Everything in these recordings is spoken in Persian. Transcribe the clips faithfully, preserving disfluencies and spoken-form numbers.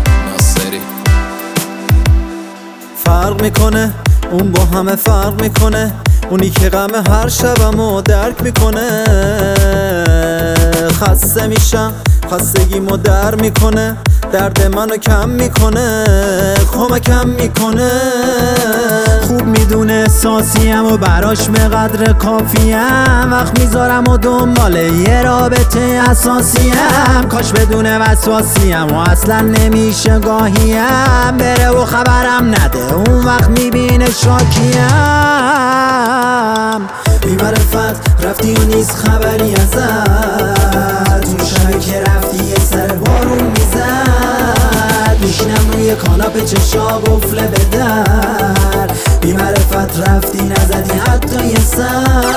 ناصری. فرق میکنه اون با همه فرق میکنه، اونی که غم هر شبمو درک میکنه. خسته میشم خستگیمو در میکنه، درد منو کم میکنه، کمکم میکنه. خوب میدونه احساسیم و براش به قدر کافیم، وقت میذارم و دنبال یه رابطه اساسیم. کاش بدون وسواسیم و اصلا نمیشه گاهیم، بره و خبرم نده اون وقت میبینه شاکیم. بی‌معرفت رفتی و نیست خبری ازت، اون شبی که رفتی یه سر بارون میزد. میشینم روی کاناپه چشا قفله به در، بی‌معرفت رفتی نزدی حتی یه سر.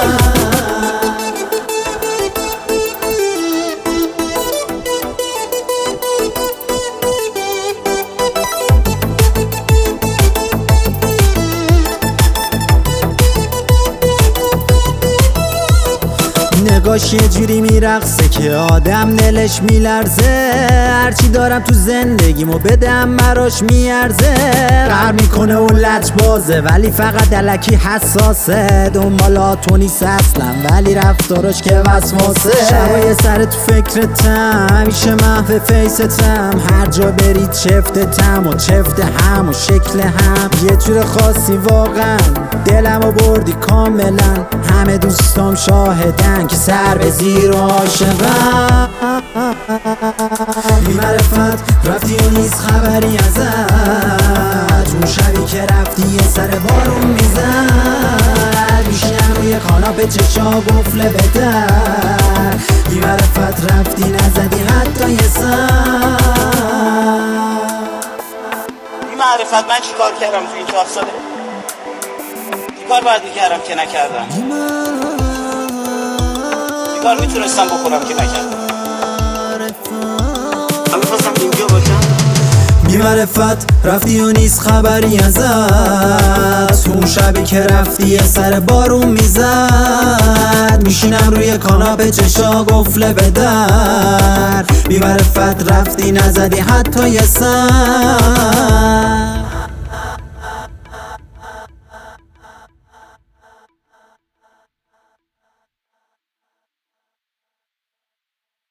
نگاش یه جوری میرقصه که آدم دلش میلرزه، هرچی دارم تو زندگیمو بدم براش میارزه. قهر میکنه و لج بازه ولی فقط الکی حساسه، دنبالاتو نیست اصلا ولی رفتاراش که وسواسه. شبای سر تو فکرتم همیشه محو فیستم، هر جا برید چفتتم و چفت هم و شکل هم یه جور خاصی. واقعا دلمو بردی کاملا، همه دوستام شاهدن که سر به زیر و عاشقم. بی‌معرفت رفتی و نیست خبری ازت، اون شبی که رفتی یه سر بارون میزد. میشینم روی کاناپه چشا قفله به در، بی‌معرفت رفتی نزدی حتی یه سر. بی‌معرفت من چی کار کردم تو این چهار ساله؟ چی کار باید میکردم که نکردم؟ چی کار میتونستم بکنم که نکردم؟ من میخواستم اینجا باشم. بی‌معرفت رفتی و نیست خبری ازت، اون شبی که رفتی یه سر بارون میزد. میشینم روی کاناپه چشا قفله به در، بی‌معرفت رفتی نزدی حتی یه سر.